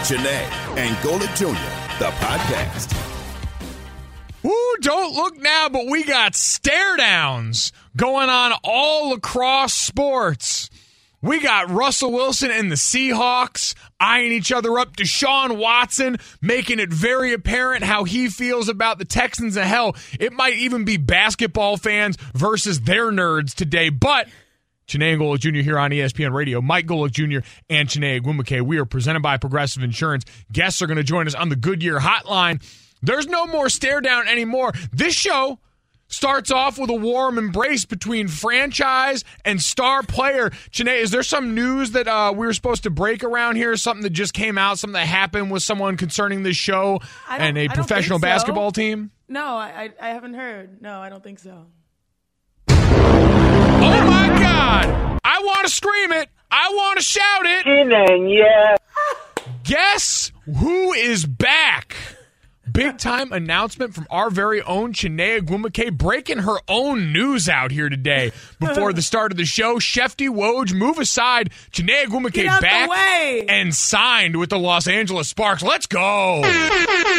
Janae and Golic Jr., the podcast. Ooh, don't look now, but we got stare downs going on all across sports. We got Russell Wilson and the Seahawks eyeing each other up. Deshaun Watson making it very apparent how he feels about the Texans. And hell, it might even be basketball fans versus their nerds today. But Chiney and Golic Jr. here on ESPN Radio. Mike Golic Jr. and Chiney Ogwumike. We are presented by Progressive Insurance. Guests are going to join us on the Goodyear Hotline. There's no more stare down anymore. This show starts off with a warm embrace between franchise and star player. Chiney, is there some news that we were supposed to break around here? Something that just came out, something that happened with someone concerning this show and a professional basketball team? No, I haven't heard. No, I don't think so. Oh, my God. I want to scream it. I want to shout it. Yeah. Guess who is back? Big time announcement from our very own Chiney Ogwumike, breaking her own news out here today before the start of the show. Shefty Woj, move aside. Chiney Ogwumike back and signed with the Los Angeles Sparks. Let's go. Let's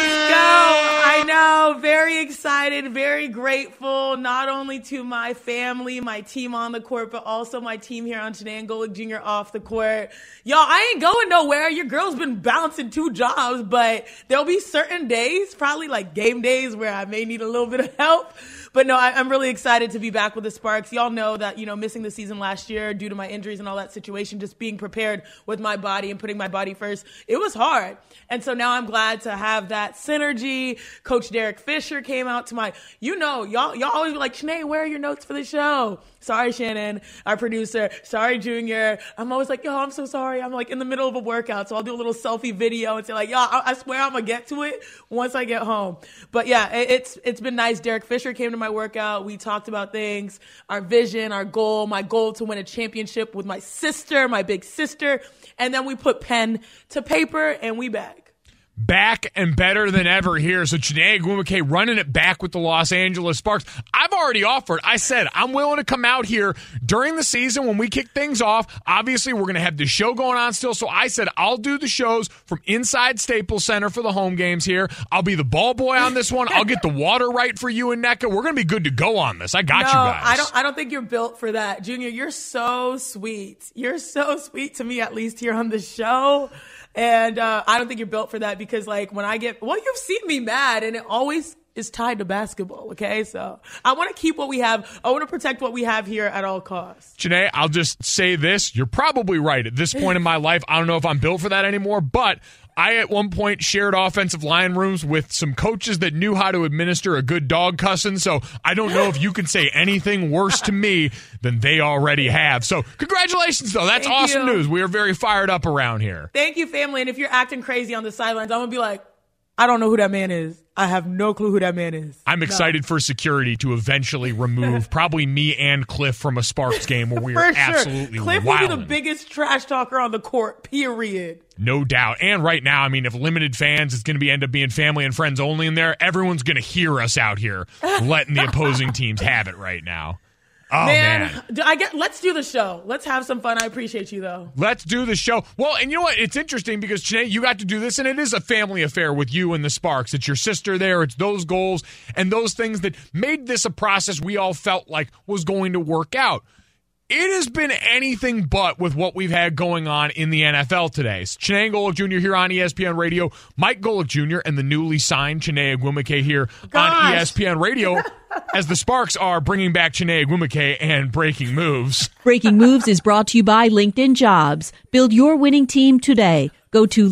go. I know. Very excited, very grateful, not only to my family, my team on the court, but also my team here on Chiney and Golic Jr. off the court. Y'all, I ain't going nowhere. Your girl's been bouncing 2 jobs, but there'll be certain days, probably like game days, where I may need a little bit of help. But no, I'm really excited to be back with the Sparks. Y'all know that, missing the season last year due to my injuries and all that situation, just being prepared with my body and putting my body first, it was hard. And so now I'm glad to have that synergy. Coach Derek Fisher came out to y'all always be like, Chiney, where are your notes for the show? Sorry, Shannon, our producer. Sorry, Junior. I'm always like, I'm so sorry. I'm like in the middle of a workout, so I'll do a little selfie video and say like, I swear I'm gonna get to it once I get home. But yeah, it's been nice. Derek Fisher came to my workout. We talked about things, our vision, our goal, my goal to win a championship with my sister, my big sister. And then we put pen to paper and we back. Back and better than ever here. So Chiney Ogwumike running it back with the Los Angeles Sparks. I've already offered. I said I'm willing to come out here during the season when we kick things off. Obviously, we're going to have the show going on still. So I said I'll do the shows from inside Staples Center for the home games here. I'll be the ball boy on this one. I'll get the water right for you and NECA. We're going to be good to go on this. I got you guys. I don't think you're built for that. Junior, you're so sweet. You're so sweet to me, at least here on the show. And I don't think you're built for that because, when you've seen me mad, and it always is tied to basketball, okay? So I want to keep what we have. I want to protect what we have here at all costs. Chiney, I'll just say this. You're probably right. At this point in my life, I don't know if I'm built for that anymore, but I, at one point, shared offensive line rooms with some coaches that knew how to administer a good dog cussing, so I don't know if you can say anything worse to me than they already have. So congratulations, though. That's awesome news. We are very fired up around here. Thank you, family. And if you're acting crazy on the sidelines, I'm going to be like, I don't know who that man is. I have no clue who that man is. I'm excited for security to eventually remove probably me and Cliff from a Sparks game where we are absolutely Cliff wilding. will be the biggest trash talker on the court, period. No doubt. And right now, if limited fans, it's going to end up being family and friends only in there. Everyone's going to hear us out here letting the opposing teams have it right now. Oh, man. Let's do the show. Let's have some fun. I appreciate you, though. Let's do the show. Well, and you know what? It's interesting because, Chiney, you got to do this, and it is a family affair with you and the Sparks. It's your sister there. It's those goals and those things that made this a process we all felt like was going to work out. It has been anything but with what we've had going on in the NFL today. Chiney Golic Jr. here on ESPN Radio. Mike Golic Jr. and the newly signed Chiney Ogwumike here on ESPN Radio as the Sparks are bringing back Chiney Ogwumike and Breaking Moves. Breaking Moves is brought to you by LinkedIn Jobs. Build your winning team today. Go to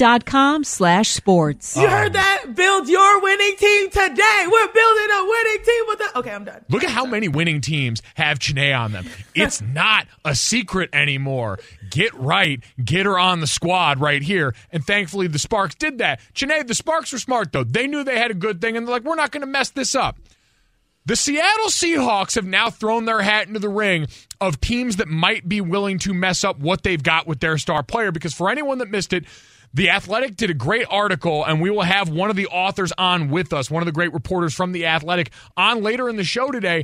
linkedin.com/sports. You heard that? Build your winning team today. We're building a winning team with that. Okay, I'm done. Look at how many winning teams have Chiney on them. It's not a secret anymore. Get right. Get her on the squad right here. And thankfully, the Sparks did that. Chiney, the Sparks were smart, though. They knew they had a good thing, and they're like, we're not going to mess this up. The Seattle Seahawks have now thrown their hat into the ring of teams that might be willing to mess up what they've got with their star player, because for anyone that missed it, The Athletic did a great article, and we will have one of the authors on with us, one of the great reporters from The Athletic, on later in the show today,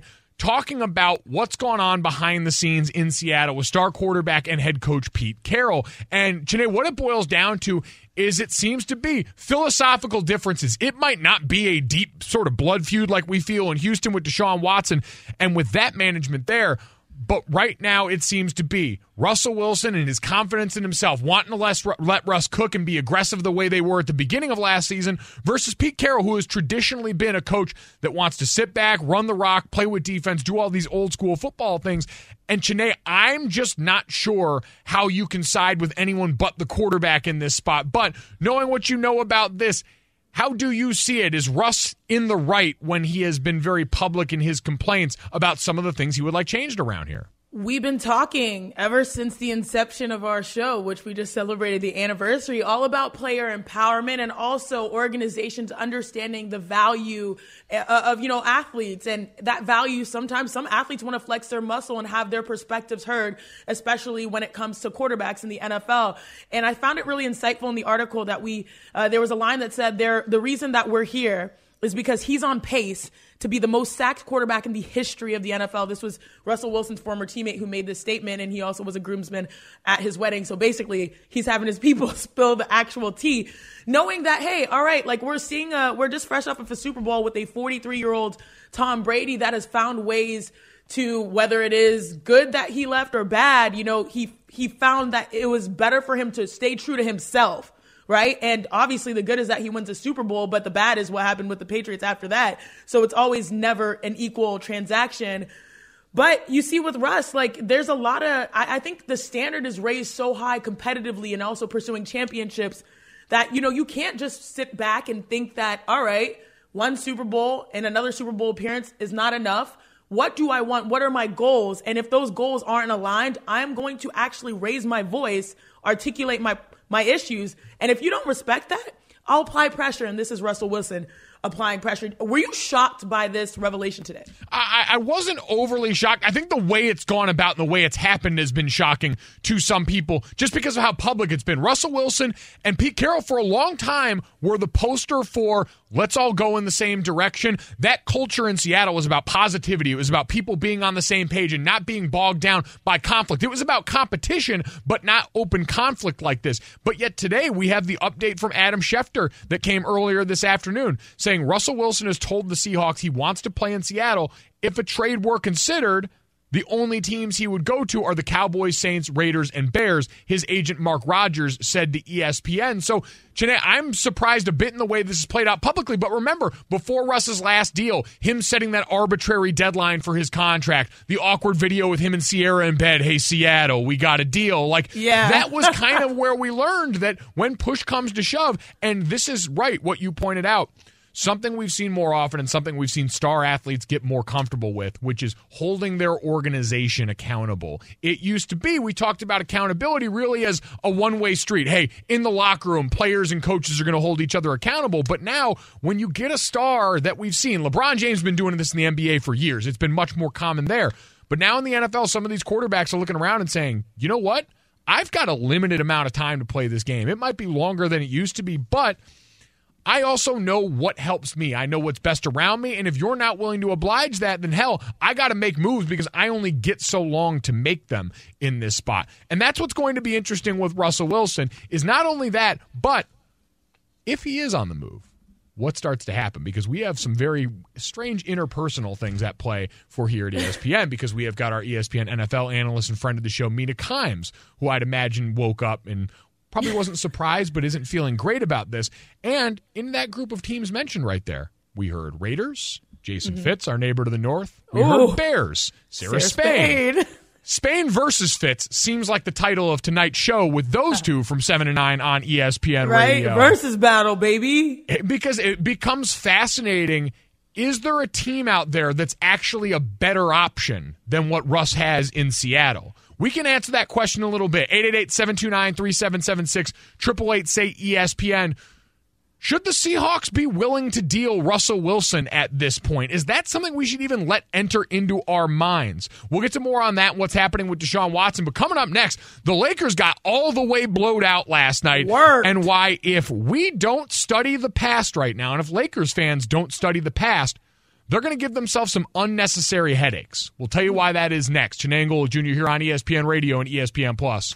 talking about what's gone on behind the scenes in Seattle with star quarterback and head coach Pete Carroll. And, Janae, what it boils down to is it seems to be philosophical differences. It might not be a deep sort of blood feud like we feel in Houston with Deshaun Watson and with that management there. But right now it seems to be Russell Wilson and his confidence in himself, wanting to let Russ cook and be aggressive the way they were at the beginning of last season, versus Pete Carroll, who has traditionally been a coach that wants to sit back, run the rock, play with defense, do all these old school football things. And Chiney, I'm just not sure how you can side with anyone but the quarterback in this spot. But knowing what you know about this, how do you see it? Is Russ in the right when he has been very public in his complaints about some of the things he would like changed around here? We've been talking ever since the inception of our show, which we just celebrated the anniversary, all about player empowerment and also organizations understanding the value of, athletes. And that value, sometimes some athletes want to flex their muscle and have their perspectives heard, especially when it comes to quarterbacks in the NFL. And I found it really insightful in the article that there was a line that said the reason that we're here is because he's on pace to be the most sacked quarterback in the history of the NFL. This was Russell Wilson's former teammate who made this statement, and he also was a groomsman at his wedding. So basically, he's having his people spill the actual tea, knowing that, hey, all right, like we're just fresh off of a Super Bowl with a 43-year-old Tom Brady that has found ways to, whether it is good that he left or bad, he found that it was better for him to stay true to himself. Right. And obviously the good is that he wins a Super Bowl, but the bad is what happened with the Patriots after that. So it's always never an equal transaction. But you see with Russ, like there's a lot of, I think the standard is raised so high competitively and also pursuing championships that, you can't just sit back and think that, all right, one Super Bowl and another Super Bowl appearance is not enough. What do I want? What are my goals? And if those goals aren't aligned, I'm going to actually raise my voice, articulate my issues. And if you don't respect that, I'll apply pressure. And this is Russell Wilson applying pressure. Were you shocked by this revelation today? I wasn't overly shocked. I think the way it's gone about and the way it's happened has been shocking to some people just because of how public it's been. Russell Wilson and Pete Carroll for a long time were the poster for let's all go in the same direction. That culture in Seattle was about positivity. It was about people being on the same page and not being bogged down by conflict. It was about competition, but not open conflict like this. But yet today we have the update from Adam Schefter that came earlier this afternoon saying Russell Wilson has told the Seahawks he wants to play in Seattle. If a trade were considered, the only teams he would go to are the Cowboys, Saints, Raiders, and Bears, his agent Mark Rodgers said to ESPN. So, Janae, I'm surprised a bit in the way this is played out publicly, but remember, before Russ's last deal, him setting that arbitrary deadline for his contract, the awkward video with him and Sierra in bed, hey, Seattle, we got a deal. That was kind of where we learned that when push comes to shove, and this is right, what you pointed out, something we've seen more often and something we've seen star athletes get more comfortable with, which is holding their organization accountable. It used to be, we talked about accountability really as a one-way street. Hey, in the locker room, players and coaches are going to hold each other accountable. But now, when you get a star that we've seen, LeBron James has been doing this in the NBA for years. It's been much more common there. But now in the NFL, some of these quarterbacks are looking around and saying, you know what? I've got a limited amount of time to play this game. It might be longer than it used to be, but I also know what helps me. I know what's best around me, and if you're not willing to oblige that, then hell, I got to make moves because I only get so long to make them in this spot. And that's what's going to be interesting with Russell Wilson is not only that, but if he is on the move, what starts to happen? Because we have some very strange interpersonal things at play for here at ESPN because we have got our ESPN NFL analyst and friend of the show, Mina Kimes, who I'd imagine woke up and probably wasn't surprised but isn't feeling great about this. And in that group of teams mentioned right there, we heard Raiders, Jason Fitz, our neighbor to the north. We heard Bears, Sarah Spain. Spain versus Fitz seems like the title of tonight's show with those two from 7 to 9 on ESPN Radio. Right, versus battle, baby. Because it becomes fascinating. Is there a team out there that's actually a better option than what Russ has in Seattle? We can answer that question a little bit. 888-729-3776, 888-SAY-ESPN. Should the Seahawks be willing to deal Russell Wilson at this point? Is that something we should even let enter into our minds? We'll get to more on that and what's happening with Deshaun Watson. But coming up next, the Lakers got all the way blowed out last night. And why, if we don't study the past right now, and if Lakers fans don't study the past, they're going to give themselves some unnecessary headaches. We'll tell you why that is next. Chiney and Golic Jr. here on ESPN Radio and ESPN Plus.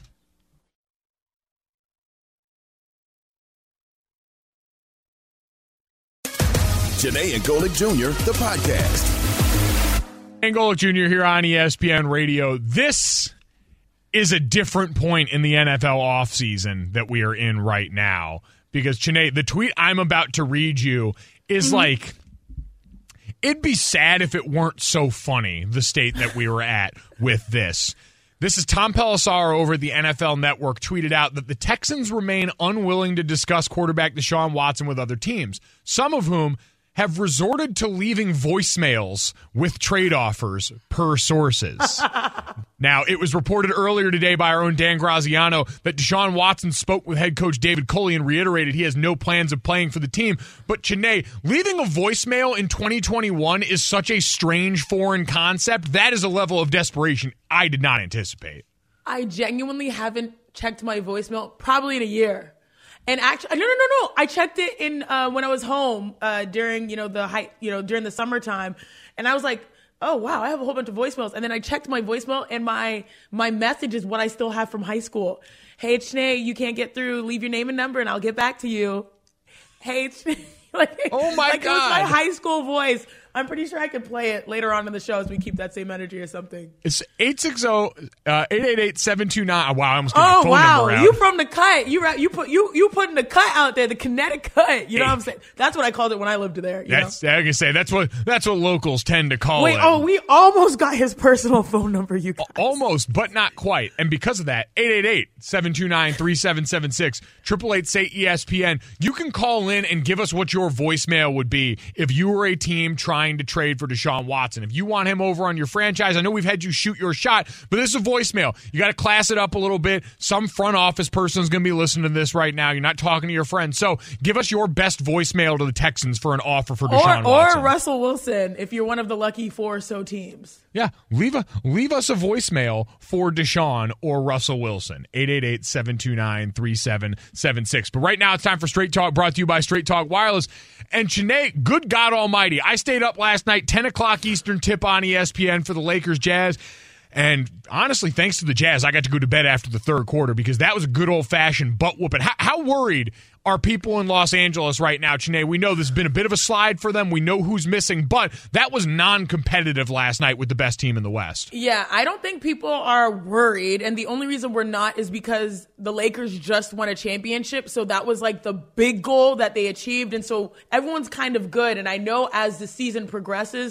Chiney and Golic Jr., the podcast. And Golic Jr. here on ESPN Radio. This is a different point in the NFL offseason that we are in right now. Because, Chiney, the tweet I'm about to read you is like, it'd be sad if it weren't so funny, the state that we were at with this. This is Tom Pelissero over at the NFL Network tweeted out that the Texans remain unwilling to discuss quarterback Deshaun Watson with other teams, some of whom have resorted to leaving voicemails with trade offers, per sources. Now, it was reported earlier today by our own Dan Graziano that Deshaun Watson spoke with head coach David Culley and reiterated he has no plans of playing for the team. But, Chiney, leaving a voicemail in 2021 is such a strange foreign concept. That is a level of desperation I did not anticipate. I genuinely haven't checked my voicemail probably in a year. And actually, no. I checked it in when I was home during during the summertime, and I was like, oh wow, I have a whole bunch of voicemails. And then I checked my voicemail, and my message is what I still have from high school. Hey Chiney, you can't get through. Leave your name and number, and I'll get back to you. Hey Chiney, oh my God, it was my high school voice. I'm pretty sure I could play it later on in the show as we keep that same energy or something. It's 860-888-729. Wow, I almost got the phone number out. You from the cut. You putting the cut out there, the kinetic cut. You know what I'm saying? That's what I called it when I lived there. I can say that's what locals tend to call it. Wait, we almost got his personal phone number, you guys. Almost, but not quite. And because of that, 888-729-3776, 888-SAY-ESPN. You can call in and give us what your voicemail would be if you were a team trying to trade for Deshaun Watson. If you want him over on your franchise, I know we've had you shoot your shot, but this is a voicemail. You got to class it up a little bit. Some front office person is going to be listening to this right now. You're not talking to your friends. So give us your best voicemail to the Texans for an offer for Deshaun Watson. Or Russell Wilson, if you're one of the lucky 4 or so teams. Yeah, leave us a voicemail for Deshaun or Russell Wilson. 888-729-3776. But right now it's time for Straight Talk, brought to you by Straight Talk Wireless. And Chiney, good God Almighty, I stayed up last night, 10 o'clock Eastern tip on ESPN for the Lakers Jazz. And honestly, thanks to the Jazz, I got to go to bed after the third quarter because that was a good old-fashioned butt-whooping. How worried are people in Los Angeles right now, Chiney? We know there's been a bit of a slide for them. We know who's missing, but that was non-competitive last night with the best team in the West. Yeah, I don't think people are worried, and the only reason we're not is because the Lakers just won a championship, so that was like the big goal that they achieved, and so everyone's kind of good, and I know as the season progresses,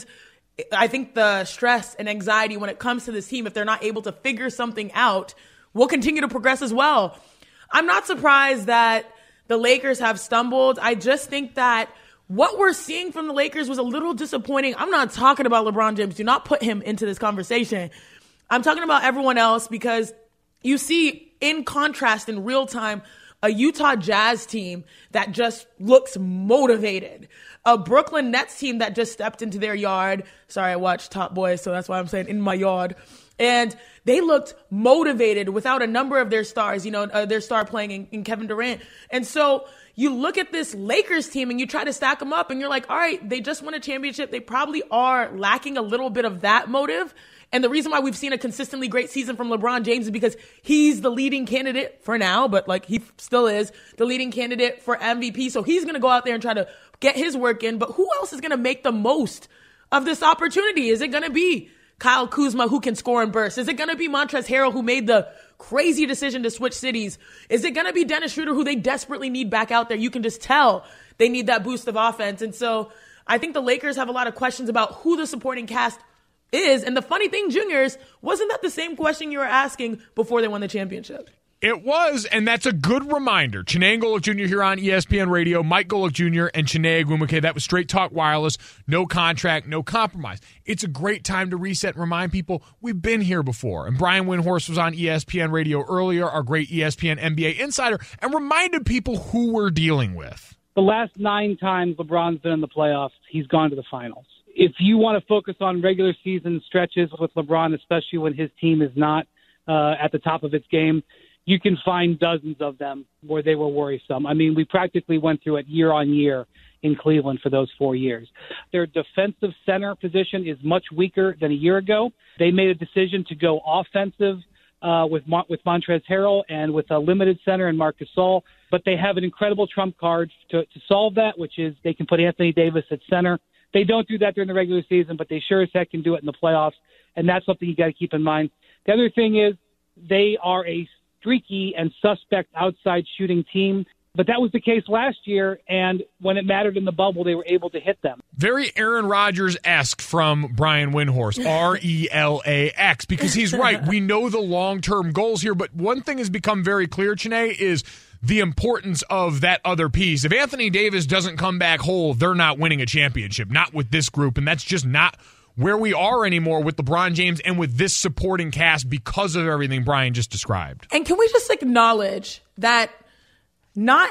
I think the stress and anxiety when it comes to this team, if they're not able to figure something out, will continue to progress as well. I'm not surprised that the Lakers have stumbled. I just think that what we're seeing from the Lakers was a little disappointing. I'm not talking about LeBron James. Do not put him into this conversation. I'm talking about everyone else because you see, in contrast, in real time, a Utah Jazz team that just looks motivated. A Brooklyn Nets team that just stepped into their yard. Sorry, I watched Top Boy, so that's why I'm saying in my yard. And they looked motivated without a number of their stars, their star playing in Kevin Durant. And so you look at this Lakers team and you try to stack them up and you're like, all right, they just won a championship. They probably are lacking a little bit of that motive. And the reason why we've seen a consistently great season from LeBron James is because he's the leading candidate for now, but he still is the leading candidate for MVP. So he's going to go out there and try to get his work in. But who else is going to make the most of this opportunity? Is it going to be Kyle Kuzma, who can score and burst? Is it going to be Montrezl Harrell, who made the crazy decision to switch cities? Is it going to be Dennis Schroeder, who they desperately need back out there? You can just tell they need that boost of offense. And so I think the Lakers have a lot of questions about who the supporting cast is. And the funny thing, Juniors, wasn't that the same question you were asking before they won the championship? It was, and that's a good reminder. Chiney Golic Jr. here on ESPN Radio, Mike Golic Jr. and Chiney Ogwumike. That was Straight Talk Wireless, no contract, no compromise. It's a great time to reset and remind people we've been here before. And Brian Windhorst was on ESPN Radio earlier, our great ESPN NBA insider, and reminded people who we're dealing with. The last 9 times LeBron's been in the playoffs, he's gone to the finals. If you want to focus on regular season stretches with LeBron, especially when his team is not at the top of its game, you can find dozens of them where they were worrisome. I mean, we practically went through it year on year in Cleveland for those 4 years. Their defensive center position is much weaker than a year ago. They made a decision to go offensive with Montrezl Harrell and with a limited center in Marc Gasol, but they have an incredible trump card to solve that, which is they can put Anthony Davis at center. They don't do that during the regular season, but they sure as heck can do it in the playoffs, and that's something you got to keep in mind. The other thing is they are a streaky and suspect outside shooting team. But that was the case last year, and when it mattered in the bubble, they were able to hit them. Very Aaron Rodgers-esque from Brian Windhorst, RELAX, because he's right. We know the long-term goals here, but one thing has become very clear, Chiney, is the importance of that other piece. If Anthony Davis doesn't come back whole, they're not winning a championship, not with this group, and that's just not where we are anymore with LeBron James and with this supporting cast because of everything Brian just described. And can we just acknowledge that not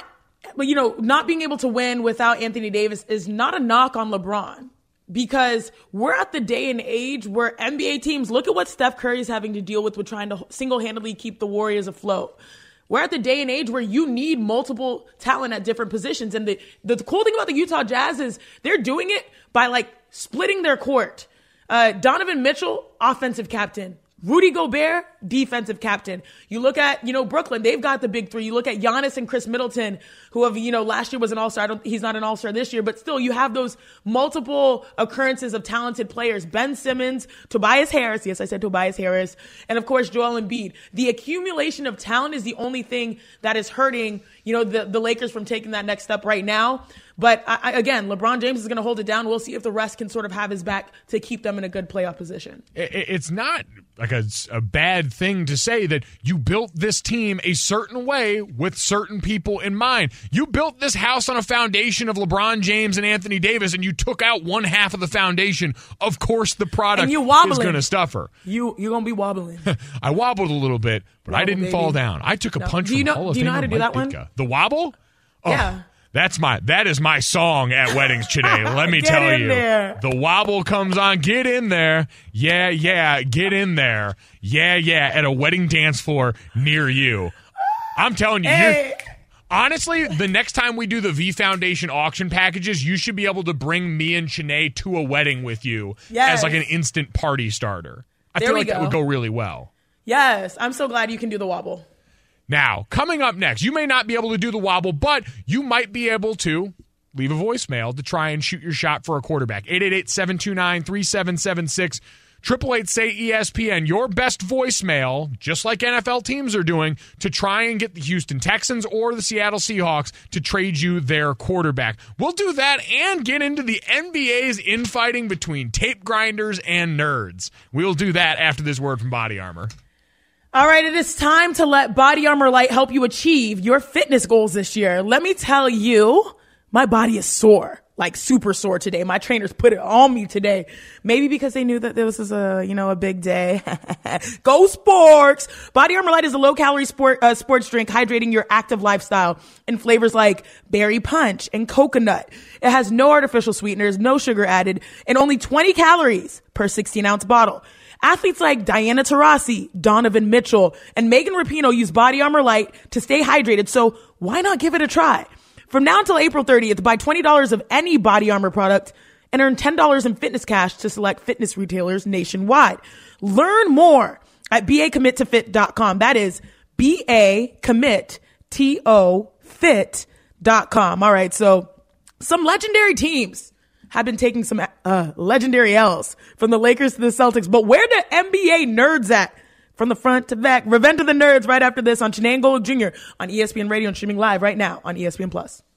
being able to win without Anthony Davis is not a knock on LeBron, because we're at the day and age where NBA teams, look at what Steph Curry is having to deal with trying to single-handedly keep the Warriors afloat. We're at the day and age where you need multiple talent at different positions. And the cool thing about the Utah Jazz is they're doing it by splitting their court. Donovan Mitchell, offensive captain. Rudy Gobert, defensive captain. You look at, Brooklyn, they've got the big three. You look at Giannis and Chris Middleton, who have, last year was an all-star. He's not an all-star this year, but still you have those multiple occurrences of talented players. Ben Simmons, Tobias Harris. Yes, I said Tobias Harris. And of course, Joel Embiid. The accumulation of talent is the only thing that is hurting, the Lakers from taking that next step right now. But again, LeBron James is going to hold it down. We'll see if the rest can sort of have his back to keep them in a good playoff position. It's not like a bad thing to say that you built this team a certain way with certain people in mind. You built this house on a foundation of LeBron James and Anthony Davis, and you took out one half of the foundation. Of course, the product is going to suffer. You're going to be wobbling. I wobbled a little bit, but I didn't fall down. I took a punch from Hall of Famer. Do you know how to do that Ditka. one? The wobble? Oh. Yeah. That is my song at weddings today. Let me tell you. There. The wobble comes on. Get in there. Yeah. Get in there. Yeah. At a wedding dance floor near you. I'm telling you. Hey. Honestly, the next time we do the V Foundation auction packages, you should be able to bring me and Shanae to a wedding with you as an instant party starter. I feel like that would go really well. Yes. I'm so glad you can do the wobble. Now, coming up next, you may not be able to do the wobble, but you might be able to leave a voicemail to try and shoot your shot for a quarterback. 888-729-3776, 888-SAY-ESPN, your best voicemail, just like NFL teams are doing, to try and get the Houston Texans or the Seattle Seahawks to trade you their quarterback. We'll do that and get into the NBA's infighting between tape grinders and nerds. We'll do that after this word from Body Armor. All right, it is time to let Body Armor Light help you achieve your fitness goals this year. Let me tell you, my body is sore, like super sore today. My trainers put it on me today. Maybe because they knew that this was a big day. Go sports! Body Armor Light is a low-calorie sports drink hydrating your active lifestyle in flavors like berry punch and coconut. It has no artificial sweeteners, no sugar added, and only 20 calories per 16-ounce bottle. Athletes like Diana Taurasi, Donovan Mitchell, and Megan Rapinoe use Body Armor Light to stay hydrated, so why not give it a try? From now until April 30th, buy $20 of any Body Armor product and earn $10 in fitness cash to select fitness retailers nationwide. Learn more at BACommitToFit.com. That is BACommitToFit.com. All right, so some legendary teams have been taking some legendary L's from the Lakers to the Celtics. But where the NBA nerds at? From the front to back. Revenge of the Nerds right after this on Chiney and Golic Jr. on ESPN Radio and streaming live right now on ESPN+.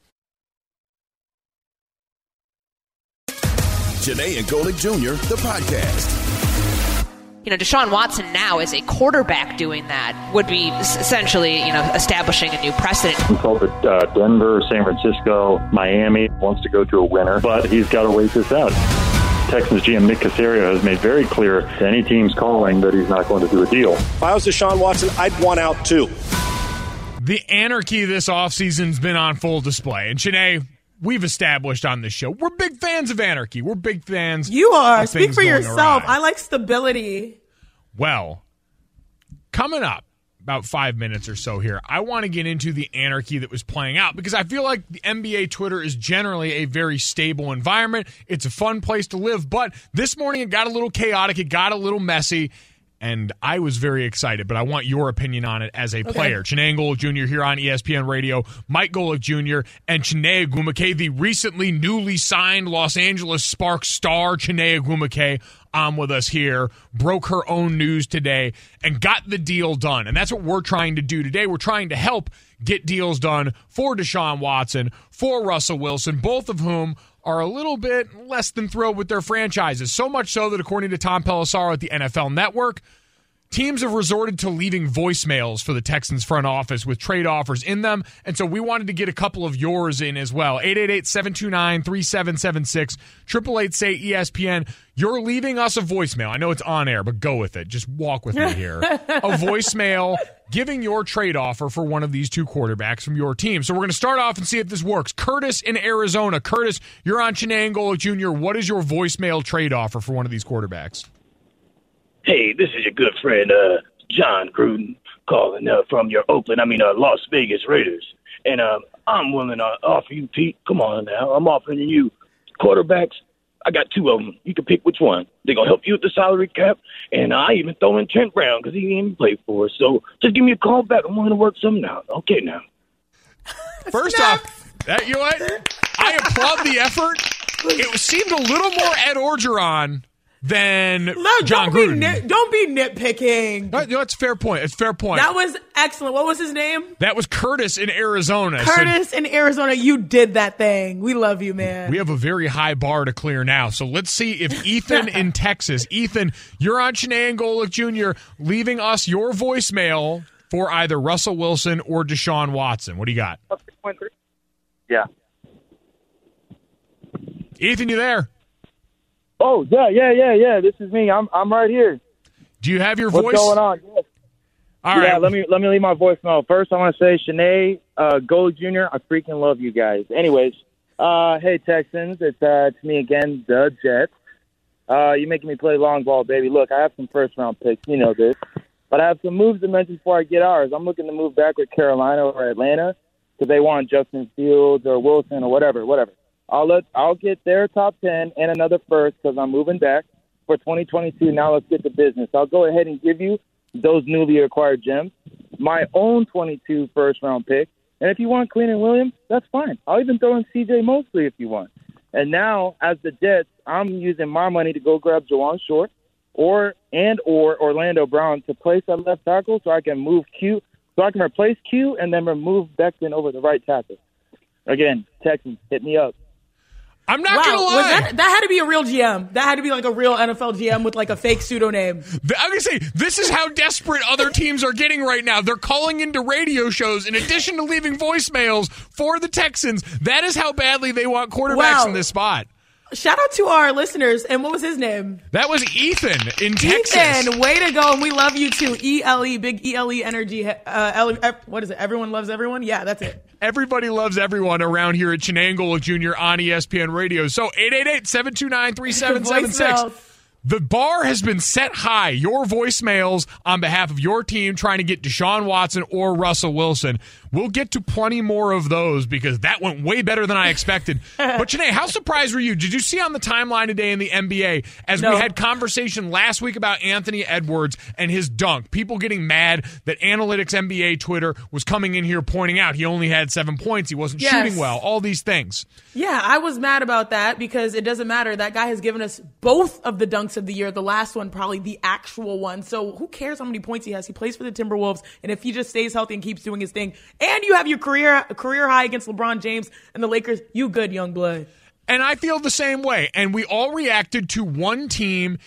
Chiney and Golic Jr., the podcast. Deshaun Watson now as a quarterback doing that would be essentially, establishing a new precedent. We told that Denver, San Francisco, Miami wants to go to a winner, but he's got to wait this out. Texans GM Nick Caserio has made very clear to any teams calling that he's not going to do a deal. If I was Deshaun Watson, I'd want out too. The anarchy this offseason's been on full display. And Chiney, we've established on this show, we're big fans of anarchy. We're big fans. You are. Of Speak for yourself. Awry. I like stability. Well, coming up, about 5 minutes or so here, I want to get into the anarchy that was playing out because I feel like the NBA Twitter is generally a very stable environment. It's a fun place to live, but this morning it got a little chaotic. It got a little messy. And I was very excited, but I want your opinion on it as a player. Chiney Golic Jr. here on ESPN Radio, Mike Golic Jr. and Chiney Ogwumike, the recently newly signed Los Angeles Sparks star Chiney Ogwumike, on with us here, broke her own news today and got the deal done. And that's what we're trying to do today. We're trying to help get deals done for Deshaun Watson, for Russell Wilson, both of whom are a little bit less than thrilled with their franchises. So much so that according to Tom Pelissero at the NFL Network, teams have resorted to leaving voicemails for the Texans front office with trade offers in them. And so we wanted to get a couple of yours in as well. 888-729-3776, 888-SAY-ESPN. You're leaving us a voicemail. I know it's on air, but go with it. Just walk with me here. A voicemail giving your trade offer for one of these two quarterbacks from your team. So we're going to start off and see if this works. Curtis in Arizona. Curtis, you're on Chiney Golic Jr. What is your voicemail trade offer for one of these quarterbacks? Hey, this is your good friend, John Gruden, calling from your Las Vegas Raiders. And I'm willing to offer you, Pete, come on now, I'm offering you quarterbacks. I got two of them. You can pick which one. They're going to help you with the salary cap, and I even throw in Trent Brown because he didn't even play for us. So just give me a call back. I'm willing to work something out. Okay, now. First off, you know what? I applaud the effort. It seemed a little more Ed Orgeron than John Gruden. Don't be nitpicking. That's a fair point. It's a fair point. That was excellent. What was his name? That was Curtis in Arizona. Curtis in Arizona, you did that thing. We love you, man. We have a very high bar to clear now. So let's see if Ethan in Texas. Ethan, you're on Chiney Golic Jr., leaving us your voicemail for either Russell Wilson or Deshaun Watson. What do you got? Yeah. Ethan, you there? Oh, yeah. This is me. I'm right here. Do you have your voice? What's going on? Yes. All right. Let me leave my voicemail. First, I want to say, Chiney Golic Jr., I freaking love you guys. Anyways, hey, Texans, it's me again, the Jets. You're making me play long ball, baby. Look, I have some first-round picks. You know this. But I have some moves to mention before I get ours. I'm looking to move back with Carolina or Atlanta because they want Justin Fields or Wilson or whatever. I'll get their top 10 and another first because I'm moving back for 2022. Now let's get to business. I'll go ahead and give you those newly acquired gems, my own 22 first-round pick, and if you want Cleveland Williams, that's fine. I'll even throw in C.J. Mosley if you want. And now, as the Jets, I'm using my money to go grab Juwan Short or Orlando Brown to place at left tackle so I can replace Q and then remove Becton over the right tackle. Again, Texans, hit me up. I'm not going to lie. That had to be a real GM. That had to be like a real NFL GM with like a fake pseudonym. I'm going to say, this is how desperate other teams are getting right now. They're calling into radio shows in addition to leaving voicemails for the Texans. That is how badly they want quarterbacks in this spot. Shout out to our listeners. And what was his name? That was Ethan in Texas. Ethan, way to go. And we love you too. ELE, big ELE energy. What is it? Everyone loves everyone? Yeah, that's it. Everybody loves everyone around here at Chiney Golic Jr. on ESPN Radio. So 888-729-3776. The bar has been set high. Your voicemails on behalf of your team trying to get Deshaun Watson or Russell Wilson. We'll get to plenty more of those because that went way better than I expected. But, Chiney, how surprised were you? Did you see on the timeline today in the NBA as we had conversation last week about Anthony Edwards and his dunk, people getting mad that Analytics NBA Twitter was coming in here pointing out he only had 7 points, he wasn't shooting well, all these things. Yeah, I was mad about that because it doesn't matter. That guy has given us both of the dunks of the year. The last one, probably the actual one. So who cares how many points he has? He plays for the Timberwolves, and if he just stays healthy and keeps doing his thing, and you have your career high against LeBron James and the Lakers, you good, young blood. And I feel the same way. And we all reacted to one team,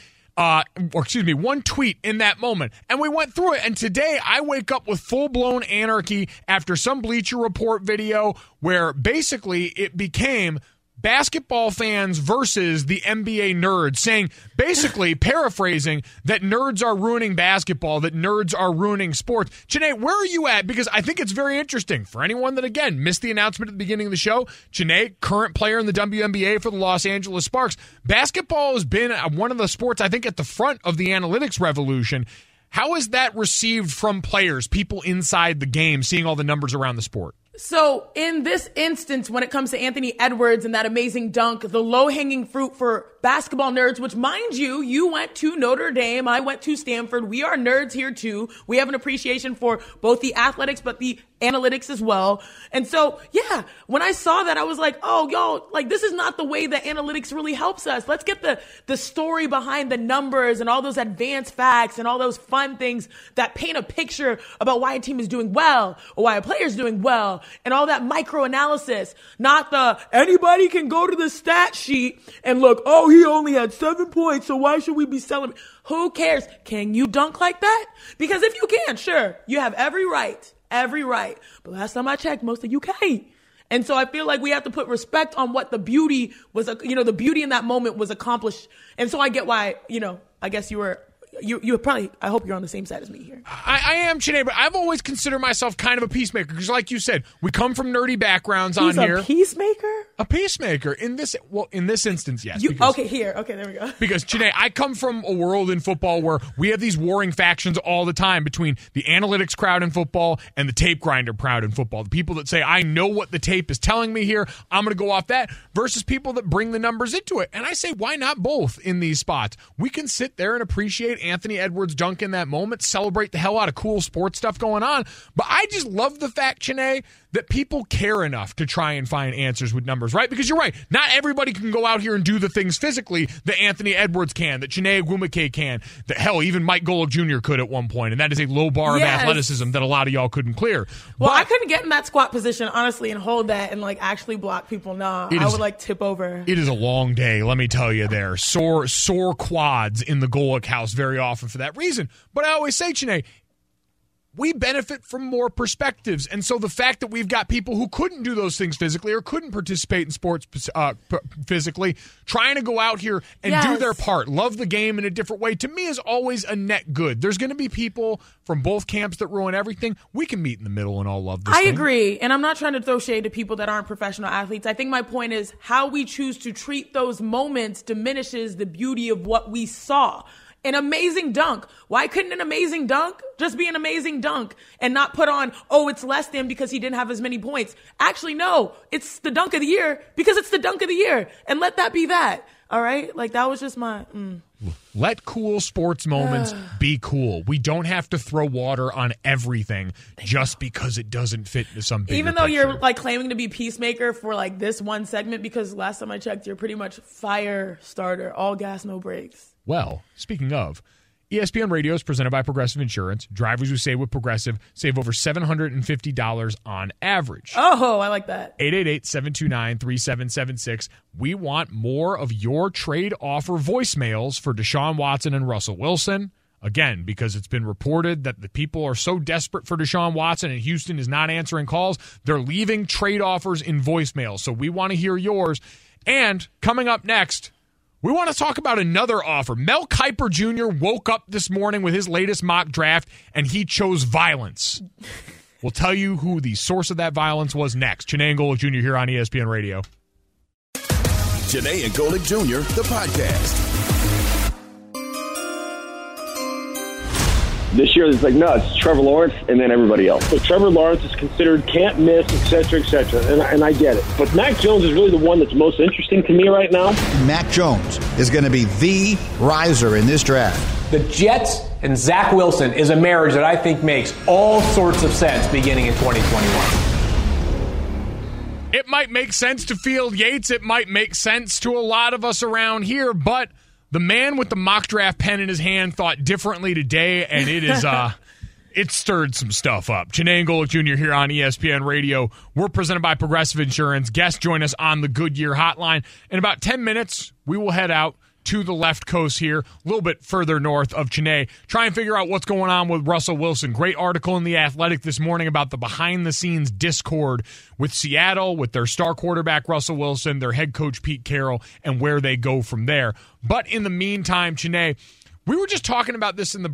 one tweet in that moment. And we went through it. And today I wake up with full-blown anarchy after some Bleacher Report video where basically it became basketball fans versus the NBA nerds, saying, basically paraphrasing, that nerds are ruining basketball, that nerds are ruining sports. Chiney, where are you at? Because I think it's very interesting. For anyone that, again, missed the announcement at the beginning of the show, Chiney, current player in the WNBA for the Los Angeles Sparks. Basketball has been one of the sports, I think, at the front of the analytics revolution. How is that received from players, people inside the game, seeing all the numbers around the sport? So in this instance, when it comes to Anthony Edwards and that amazing dunk, the low-hanging fruit for basketball nerds, which mind you, you went to Notre Dame, I went to Stanford. We are nerds here too. We have an appreciation for both the athletics, but the analytics as well. And so, yeah, when I saw that, I was like, oh, y'all, like, this is not the way that analytics really helps us. Let's get the story behind the numbers and all those advanced facts and all those fun things that paint a picture about why a team is doing well or why a player is doing well and all that micro analysis, not the anybody can go to the stat sheet and look, oh, he only had 7 points, so why should we be celebrating? Who cares? Can you dunk like that? Because if you can, sure, you have every right. But last time I checked, most of you can't. And so I feel like we have to put respect on what the beauty was, the beauty in that moment was accomplished. And so I get why, I guess you probably, I hope you're on the same side as me here. I am, Chiney, but I've always considered myself kind of a peacemaker because like you said, we come from nerdy backgrounds He's on here. a peacemaker? A peacemaker. In this instance, yes. Okay, there we go. Because, Chiney, I come from a world in football where we have these warring factions all the time between the analytics crowd in football and the tape grinder crowd in football. The people that say, I know what the tape is telling me here, I'm going to go off that, versus people that bring the numbers into it. And I say, why not both in these spots? We can sit there and appreciate Anthony Edwards' dunk in that moment, celebrate the hell out of cool sports stuff going on. But I just love the fact, Chiney, that people care enough to try and find answers with numbers, right? Because you're right. Not everybody can go out here and do the things physically that Anthony Edwards can, that Chiney Ogwumike can, that hell, even Mike Golick Jr. could at one point. And that is a low bar of athleticism that a lot of y'all couldn't clear. Well, I couldn't get in that squat position, honestly, and hold that and actually block people. No, I would tip over. It is a long day, let me tell you there. Sore quads in the Golick house very often for that reason. But I always say, Chiney, we benefit from more perspectives. And so the fact that we've got people who couldn't do those things physically or couldn't participate in sports physically, trying to go out here and do their part, love the game in a different way, to me is always a net good. There's going to be people from both camps that ruin everything. We can meet in the middle and all love this I agree. And I'm not trying to throw shade to people that aren't professional athletes. I think my point is how we choose to treat those moments diminishes the beauty of what we saw. An amazing dunk. Why couldn't an amazing dunk just be an amazing dunk and not put on, oh, it's less than because he didn't have as many points? Actually, no, it's the dunk of the year because it's the dunk of the year. And let that be that. All right? That was just my... Let cool sports moments be cool. We don't have to throw water on everything just because it doesn't fit into some bigger Even though picture. you're claiming to be peacemaker for this one segment, because last time I checked, you're pretty much fire starter, all gas, no brakes. Well, speaking of, ESPN Radio is presented by Progressive Insurance. Drivers who save with Progressive save over $750 on average. Oh, I like that. 888-729-3776. We want more of your trade offer voicemails for Deshaun Watson and Russell Wilson. Again, because it's been reported that the people are so desperate for Deshaun Watson and Houston is not answering calls, they're leaving trade offers in voicemails. So we want to hear yours. And coming up next, we want to talk about another offer. Mel Kiper Jr. woke up this morning with his latest mock draft, and he chose violence. We'll tell you who the source of that violence was next. Chiney and Golick Jr. here on ESPN Radio. Chiney and Golick Jr., the podcast. This year, it's no, it's Trevor Lawrence and then everybody else. So Trevor Lawrence is considered can't miss, et cetera, and I get it. But Mac Jones is really the one that's most interesting to me right now. Mac Jones is going to be the riser in this draft. The Jets and Zach Wilson is a marriage that I think makes all sorts of sense beginning in 2021. It might make sense to Field Yates. It might make sense to a lot of us around here, but the man with the mock draft pen in his hand thought differently today, and it is it stirred some stuff up. Chiney and Golick Jr. here on ESPN Radio. We're presented by Progressive Insurance. Guests join us on the Goodyear Hotline. In about 10 minutes, we will head out to the left coast here, a little bit further north of Chiney. Try and figure out what's going on with Russell Wilson. Great article in The Athletic this morning about the behind-the-scenes discord with Seattle, with their star quarterback Russell Wilson, their head coach Pete Carroll, and where they go from there. But in the meantime, Chiney, we were just talking about this in the break.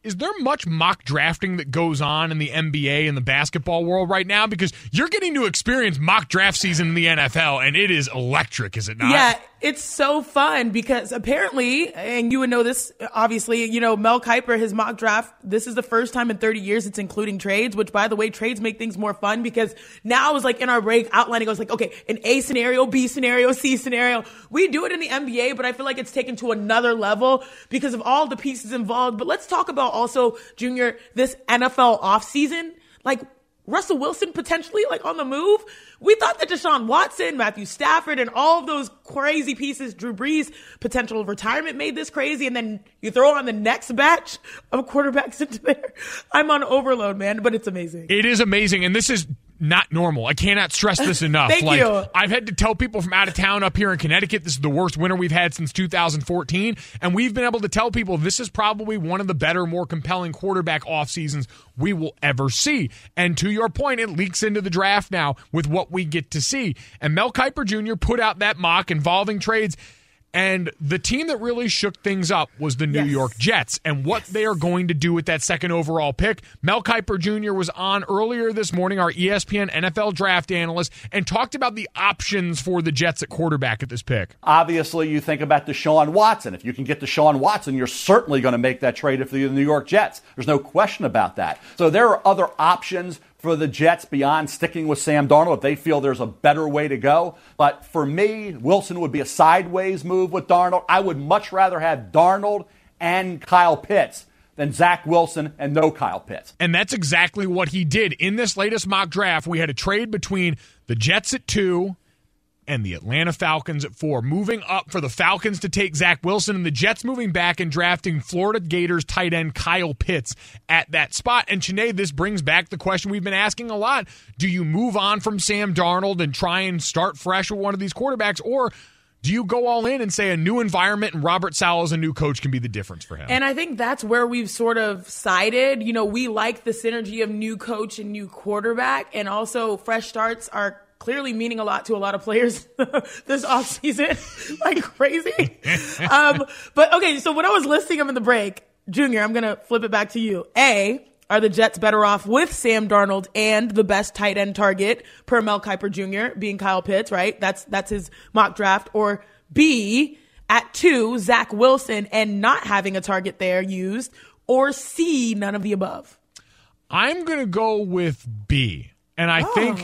is there much mock drafting that goes on in the NBA and the basketball world right now? Because you're getting to experience mock draft season in the NFL, and it is electric, is it not? Yeah, it's so fun because apparently, and you would know this, obviously, Mel Kiper, his mock draft, this is the first time in 30 years it's including trades, which, by the way, trades make things more fun because now I was like in our break outlining, I was like, okay, an A scenario, B scenario, C scenario. We do it in the NBA, but I feel like it's taken to another level because of all the pieces involved. But let's talk about also, Junior, this NFL offseason. Like, Russell Wilson potentially on the move. We thought that Deshaun Watson, Matthew Stafford, and all of those crazy pieces, Drew Brees, potential retirement made this crazy. And then you throw on the next batch of quarterbacks into there. I'm on overload, man, but it's amazing. It is amazing. And this is not normal. I cannot stress this enough. Thank you. I've had to tell people from out of town up here in Connecticut, this is the worst winter we've had since 2014. And we've been able to tell people this is probably one of the better, more compelling quarterback off seasons we will ever see. And to your point, it leaks into the draft now with what we get to see. And Mel Kiper Jr. put out that mock involving trades. And the team that really shook things up was the New York Jets and what they are going to do with that second overall pick. Mel Kiper Jr. was on earlier this morning, our ESPN NFL draft analyst, and talked about the options for the Jets at quarterback at this pick. Obviously, you think about Deshaun Watson. If you can get Deshaun Watson, you're certainly going to make that trade if you're the New York Jets. There's no question about that. So there are other options for the Jets beyond sticking with Sam Darnold if they feel there's a better way to go. But for me, Wilson would be a sideways move with Darnold. I would much rather have Darnold and Kyle Pitts than Zach Wilson and no Kyle Pitts. And that's exactly what he did. In this latest mock draft, we had a trade between the Jets at 2 and the Atlanta Falcons at 4, moving up for the Falcons to take Zach Wilson, and the Jets moving back and drafting Florida Gators tight end Kyle Pitts at that spot. And Chiney, this brings back the question we've been asking a lot. Do you move on from Sam Darnold and try and start fresh with one of these quarterbacks, or do you go all in and say a new environment and Robert Saleh as a new coach can be the difference for him? And I think that's where we've sort of sided. We like the synergy of new coach and new quarterback, and also fresh starts are clearly meaning a lot to a lot of players this offseason, like crazy. But okay, so when I was listing them in the break, Junior, I'm going to flip it back to you. A, are the Jets better off with Sam Darnold and the best tight end target per Mel Kiper Jr. being Kyle Pitts, right? That's his mock draft. Or B, at 2, Zach Wilson and not having a target there used. Or C, none of the above. I'm going to go with B. And I think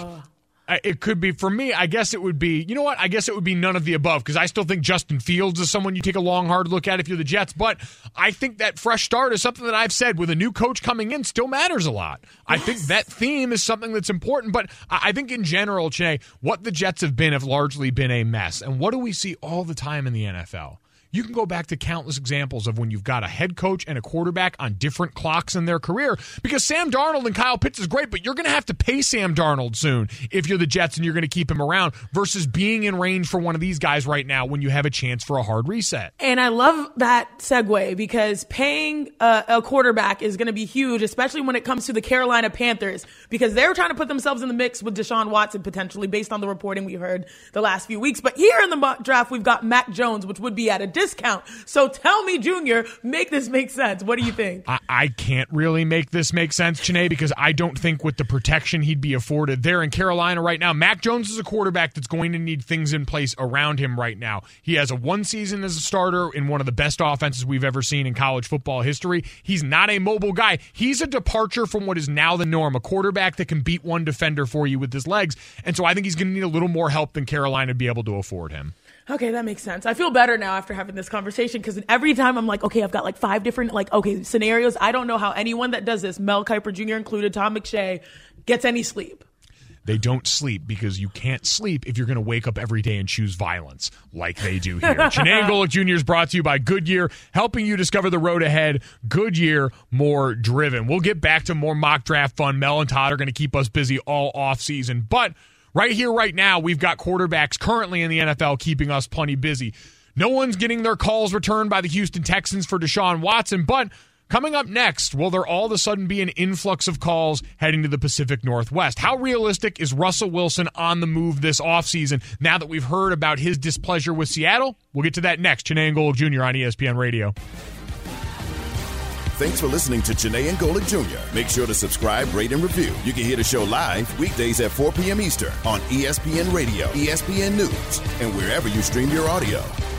it could be, for me, I guess it would be, you know what? I guess it would be none of the above, because I still think Justin Fields is someone you take a long, hard look at if you're the Jets. But I think that fresh start is something that I've said with a new coach coming in still matters a lot. Yes. I think that theme is something that's important. But I think in general, Chiney, what the Jets have largely been a mess. And what do we see all the time in the NFL? You can go back to countless examples of when you've got a head coach and a quarterback on different clocks in their career, because Sam Darnold and Kyle Pitts is great, but you're going to have to pay Sam Darnold soon if you're the Jets and you're going to keep him around, versus being in range for one of these guys right now when you have a chance for a hard reset. And I love that segue, because paying a quarterback is going to be huge, especially when it comes to the Carolina Panthers, because they're trying to put themselves in the mix with Deshaun Watson potentially based on the reporting we heard the last few weeks. But here in the mock draft, we've got Mac Jones, which would be at a discount. So tell me, Junior, make this make sense. What do you think? I can't really make this make sense, Chiney, because I don't think with the protection he'd be afforded there in Carolina right now. Mac Jones is a quarterback that's going to need things in place around him right now. He has a 1 season as a starter in one of the best offenses we've ever seen in college football history. He's not a mobile guy. He's a departure from what is now the norm, a quarterback that can beat one defender for you with his legs. And so I think he's going to need a little more help than Carolina to be able to afford him. Okay, that makes sense. I feel better now after having this conversation, because every time I'm like, okay, I've got like 5 different scenarios. I don't know how anyone that does this, Mel Kiper Jr. included, Tom McShay, gets any sleep. They don't sleep because you can't sleep if you're going to wake up every day and choose violence like they do here. Chiney and Golic Jr. is brought to you by Goodyear, helping you discover the road ahead. Goodyear, more driven. We'll get back to more mock draft fun. Mel and Todd are going to keep us busy all offseason, but right here, right now, we've got quarterbacks currently in the NFL keeping us plenty busy. No one's getting their calls returned by the Houston Texans for Deshaun Watson, but coming up next, will there all of a sudden be an influx of calls heading to the Pacific Northwest? How realistic is Russell Wilson on the move this offseason now that we've heard about his displeasure with Seattle? We'll get to that next. Chiney and Golic Jr. on ESPN Radio. Thanks for listening to Janae and Golic Jr. Make sure to subscribe, rate, and review. You can hear the show live weekdays at 4 p.m. Eastern on ESPN Radio, ESPN News, and wherever you stream your audio.